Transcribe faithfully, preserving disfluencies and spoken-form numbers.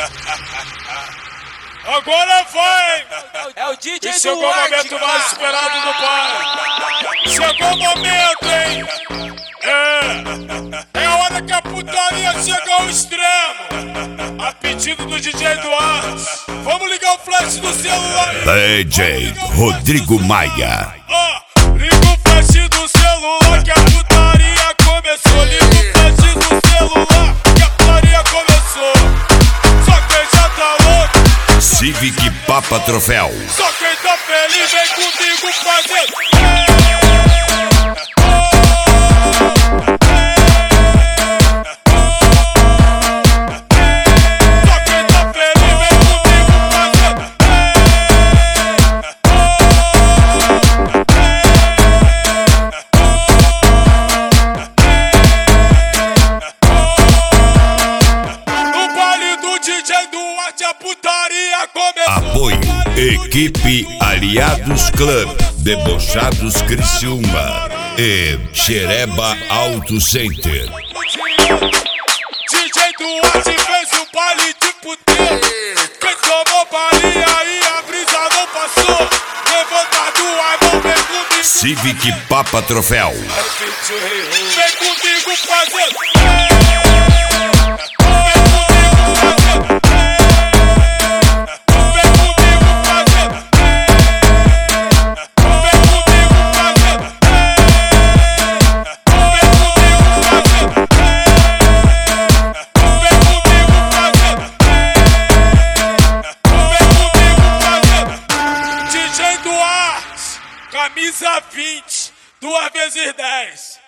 Agora vai! É o D J E chegou o momento mais esperado do pai. Chegou o momento, hein? É, é a hora que a putaria chega ao extremo. A pedido do D J Duarte. Vamos ligar o flash do celular. D J Rodrigo Maia. Ó, liga o flash do celular que a putaria começou. Liga o flash do celular que a putaria começou. Só quem já tá louco. Civic Papa Troféu. Só quem tá feliz vem comigo fazer. Só quem tá feliz vem comigo fazer. No baile do D J Duarte a putaria começou. Apoio Equipe Aliados Club, Debochados Criciúma e Xereba Auto Center. D J Duarte fez um baile de puteiro. Quem tomou balinha e a brisa não passou. Levanta a mão, vem comigo. Civic Papa Troféu. Vem comigo fazer. D J Duarte, camisa vinte, duas vezes dez.